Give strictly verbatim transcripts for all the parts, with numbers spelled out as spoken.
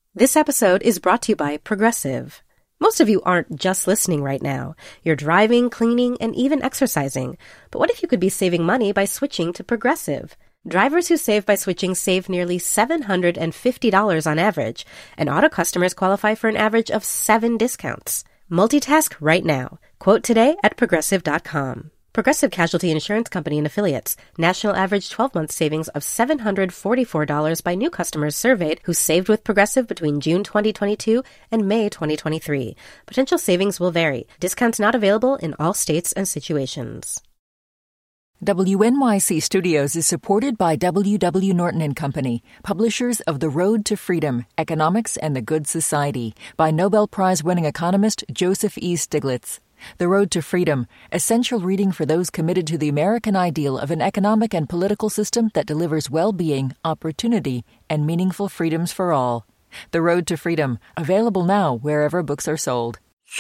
This episode is brought to you by Progressive. Most of you aren't just listening right now. You're driving, cleaning, and even exercising. But what if you could be saving money by switching to Progressive? Drivers who save by switching save nearly seven hundred fifty dollars on average, and auto customers qualify for an average of seven discounts. Multitask right now. Quote today at progressive dot com. Progressive Casualty Insurance Company and Affiliates. National average twelve-month savings of seven hundred forty-four dollars by new customers surveyed who saved with Progressive between June twenty twenty-two and May twenty twenty-three. Potential savings will vary. Discounts not available in all states and situations. W N Y C Studios is supported by W W. Norton and Company, publishers of The Road to Freedom, Economics and the Good Society, by Nobel Prize-winning economist Joseph E. Stiglitz. The Road to Freedom, essential reading for those committed to the American ideal of an economic and political system that delivers well-being, opportunity, and meaningful freedoms for all. The Road to Freedom, available now wherever books are sold.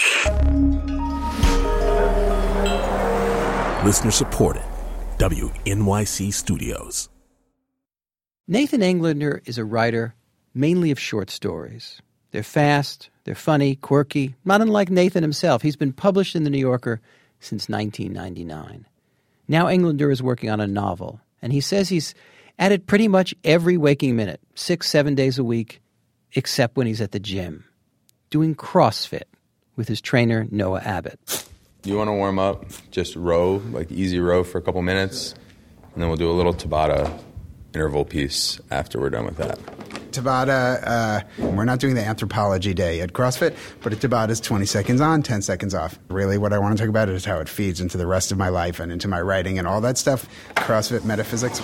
Listener supported. W N Y C Studios. Nathan Englander is a writer mainly of short stories. They're fast, they're funny, quirky, not unlike Nathan himself. He's been published in The New Yorker since nineteen ninety-nine. Now Englander is working on a novel, and he says he's at it pretty much every waking minute, six, seven days a week, except when he's at the gym, doing CrossFit with his trainer, Noah Abbott. You want to warm up, just row, like easy row for a couple minutes, and then we'll do a little Tabata interval piece after we're done with that. Tabata, uh, we're not doing the anthropology day at CrossFit, but a Tabata is twenty seconds on, ten seconds off. Really what I want to talk about is how it feeds into the rest of my life and into my writing and all that stuff. CrossFit metaphysics.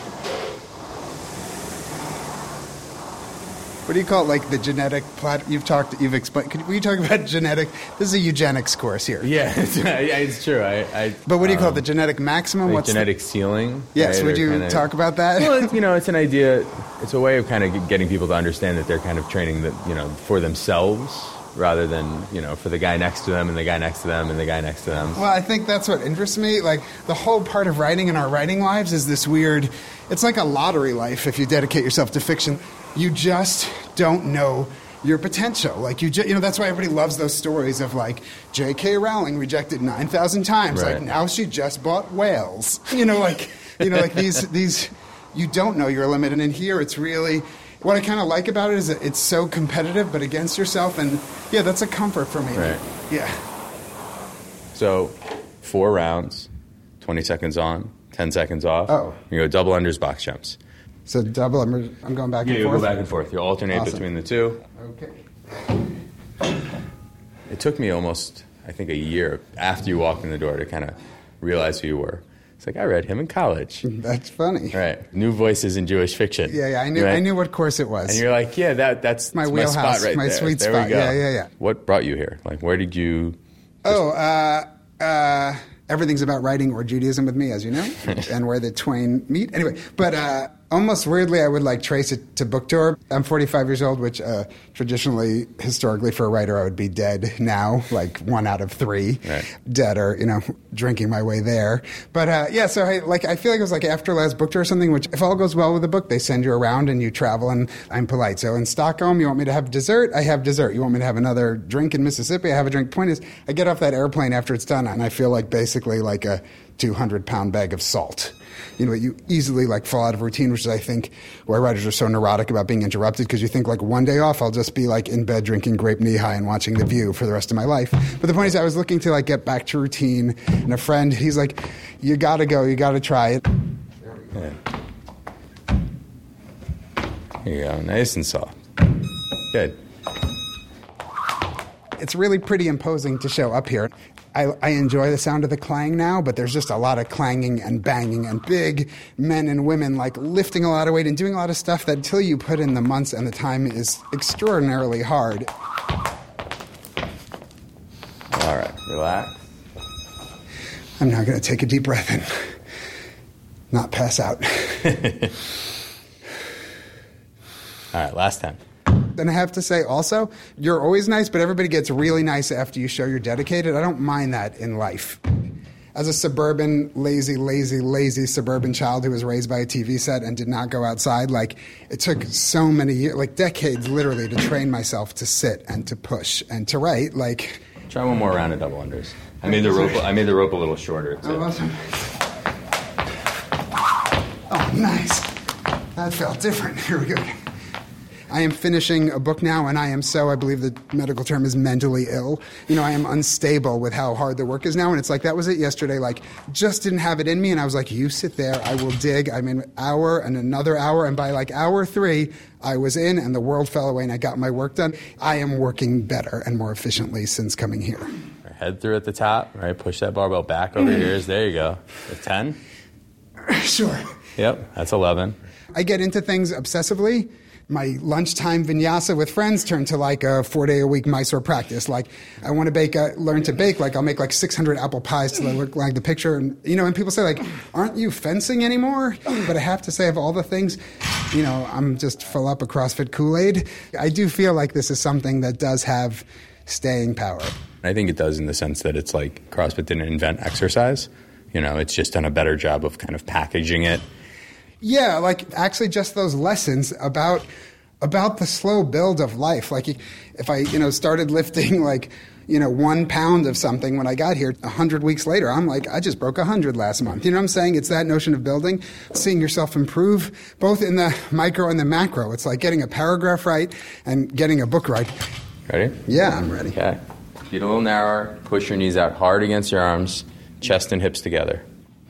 What do you call it, like the genetic plat? You've talked, you've explained. Could, were you talking about genetic? This is a eugenics course here. Yeah, it's, yeah, it's true. I, I, but what do you call um, it, the genetic maximum? Like What's genetic the, ceiling? Yes, right? would you kinda, talk about that? Well, it's, you know, it's an idea. It's a way of kind of getting people to understand that they're kind of training that, you know, for themselves rather than, you know, for the guy next to them and the guy next to them and the guy next to them. Well, I think that's what interests me. Like, the whole part of writing in our writing lives is this weird, it's like a lottery life if you dedicate yourself to fiction. You just don't know your potential. Like, you ju- you know, that's why everybody loves those stories of, like, J K. Rowling rejected nine thousand times. Right. Like, now she just bought whales. You know, like, you know, like these, these, you don't know your limit. And in here, it's really, what I kind of like about it is that it's so competitive, but against yourself. And, yeah, that's a comfort for me. Right. Yeah. So, four rounds, twenty seconds on, ten seconds off. Oh. You go double unders, box jumps. So double, I'm, I'm going back Yeah, and you'll forth? go back and forth. You'll alternate Awesome. between the two. Okay. It took me almost, I think, a year after you walked in the door to kind of realize who you were. It's like, I read him in college. That's funny. Right. New voices in Jewish fiction. Yeah, yeah, I knew right? I knew what course it was. And you're like, yeah, that that's My that's wheelhouse, my spot right my there. sweet there spot. We go. Yeah, yeah, yeah. What brought you here? Like, where did you... Oh, uh, uh, everything's about writing or Judaism with me, as you know, and where the twain meet. Anyway, but uh, almost weirdly, I would like trace it to book tour. I'm forty-five years old, which uh, traditionally, historically, for a writer, I would be dead now, like one out of three right. dead or, you know, drinking my way there. But uh, yeah, so I, like I feel like it was like after last book tour or something, which if all goes well with the book, they send you around and you travel, and I'm polite. So in Stockholm, you want me to have dessert? I have dessert. You want me to have another drink in Mississippi? I have a drink. Point is, I get off that airplane after it's done, and I feel like basically like a two hundred pound bag of salt. You know, you easily like fall out of routine, which is, I think, why writers are so neurotic about being interrupted, because you think like one day off, I'll just be like in bed drinking grape knee-high and watching The View for the rest of my life. But the point is, I was looking to like get back to routine, and a friend, he's like, you gotta go, you gotta try it. There we go. Yeah. Here you go. Nice and soft. Good. It's really pretty imposing to show up here. I, I enjoy the sound of the clang now, but there's just a lot of clanging and banging and big men and women like lifting a lot of weight and doing a lot of stuff that until you put in the months and the time is extraordinarily hard. All right. Relax. I'm now going to take a deep breath and not pass out. All right. Last time. And I have to say also, you're always nice, but everybody gets really nice after you show you're dedicated. I don't mind that in life. as a suburban, lazy, lazy, lazy suburban child who was raised by a T V set and did not go outside, like, it took so many years, like decades literally, to train myself to sit and to push and to write. Like, try one more round of double unders. I made the rope. I made the rope a little shorter. Too. Oh, awesome. Oh, nice. That felt different. Here we go. I am finishing a book now, and I am so, I believe the medical term is mentally ill. You know, I am unstable with how hard the work is now, and it's like, that was it yesterday. Like, just didn't have it in me, and I was like, you sit there, I will dig. I'm in an hour and another hour, and by like hour three, I was in, and the world fell away, and I got my work done. I am working better and more efficiently since coming here. Head through at the top, right? Push that barbell back over your ears. There you go. A ten? Sure. Yep, that's eleven. I get into things obsessively. My lunchtime vinyasa with friends turned to like a four-day-a-week Mysore practice. Like, I want to bake, uh, learn to bake. Like, I'll make like six hundred apple pies till they look like the picture. And, you know, and people say, like, aren't you fencing anymore? But I have to say, of all the things, you know, I'm just full up a CrossFit Kool-Aid. I do feel like this is something that does have staying power. I think it does in the sense that it's like CrossFit didn't invent exercise. You know, it's just done a better job of kind of packaging it. Yeah, like actually just those lessons about about the slow build of life. Like if I, you know, started lifting like, you know, one pound of something when I got here, a hundred weeks later, I'm like, I just broke a hundred last month. You know what I'm saying? It's that notion of building, seeing yourself improve, both in the micro and the macro. It's like getting a paragraph right and getting a book right. Ready? Yeah, I'm ready. Okay. Get a little narrower. Push your knees out hard against your arms. Chest and hips together.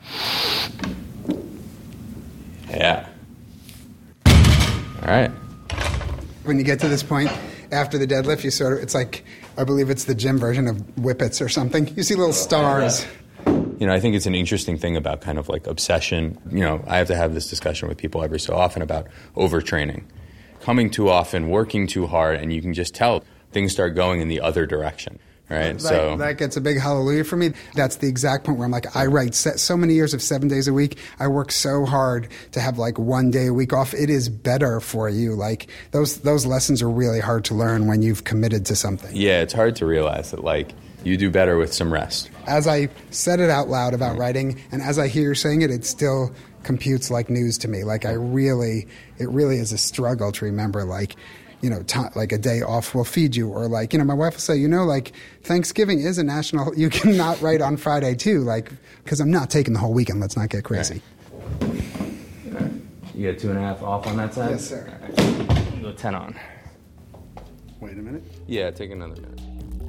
Yeah. All right. When you get to this point, after the deadlift, you sort of, it's like, I believe it's the gym version of Whippets or something. You see little stars. You know, I think it's an interesting thing about kind of like obsession. You know, I have to have this discussion with people every so often about overtraining. Coming too often, working too hard, and you can just tell things start going in the other direction. Right, that, so that gets a big hallelujah for me. That's the exact point where I'm like, I write so many years of seven days a week. I work so hard to have like one day a week off. It is better for you. Like those those lessons are really hard to learn when you've committed to something. Yeah, it's hard to realize that like you do better with some rest. As I said it out loud about writing, and as I hear you saying it, it still computes like news to me. Like I really, it really is a struggle to remember like, you know, t- like a day off will feed you, or like, you know, my wife will say, you know, like Thanksgiving is a national, you cannot write on Friday too, like, because I'm not taking the whole weekend, let's not get crazy. Right. Right. You got two and a half off on that side? Yes, sir. All right. Go ten on. Wait a minute. Yeah, take another minute.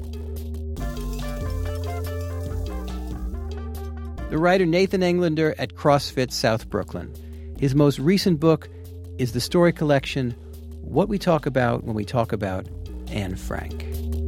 The writer Nathan Englander at CrossFit South Brooklyn. His most recent book is the story collection What We Talk About When We Talk About Anne Frank.